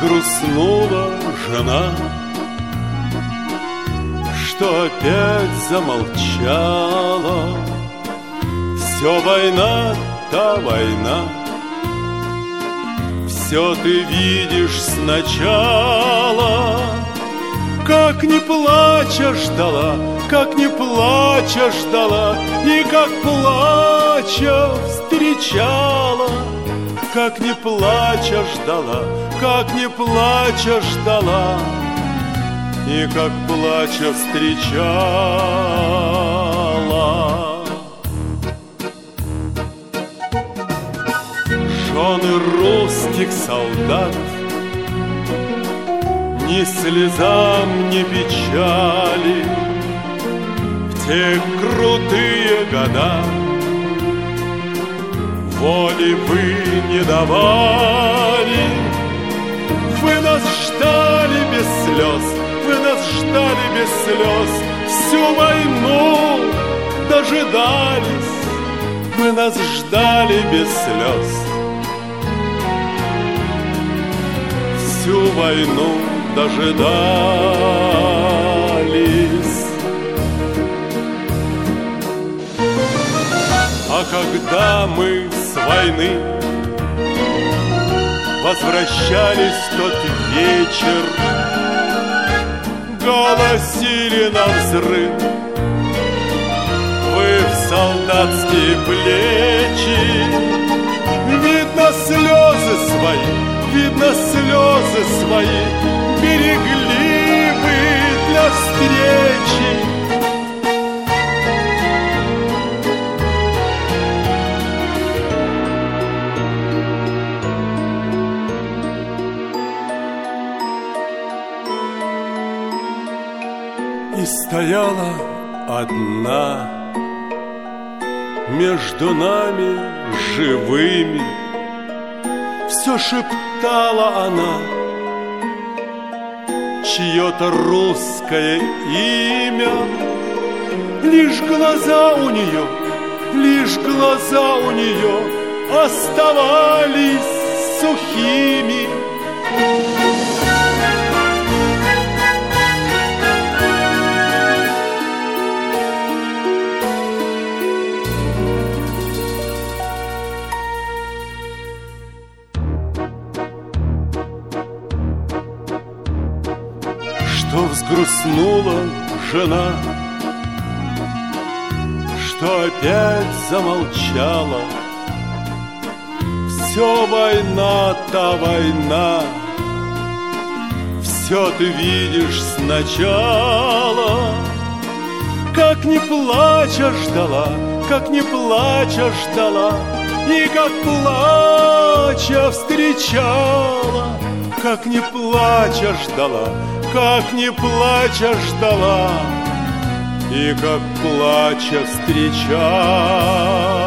взгрустнула жена, что опять замолчала. Все война, та война, все ты видишь сначала. Как не плача ждала, как не плача ждала, и как плача встречала. Как не плача ждала, как не плача ждала, и как плача встречала. Жены русских солдат ни слезам, ни печали в те крутые года воли вы не давали. Вы нас ждали без слез, вы нас ждали без слез, всю войну дожидались. Вы нас ждали без слез, всю войну дожидались. А когда мы с войны возвращались в тот вечер, голосили на взрыв вы в солдатские плечи. Видно слезы свои, видно слезы свои берегли вы для встречи. И стояла одна между нами живыми, все шептала она чье-то русское имя. Лишь глаза у нее, лишь глаза у нее оставались сухими. Что взгрустнула жена, что опять замолчала. Все война, та война, все ты видишь сначала. Как не плача ждала, как не плача ждала, и как плача встречала. Как не плача ждала, как не плача ждала, и как плача встречала.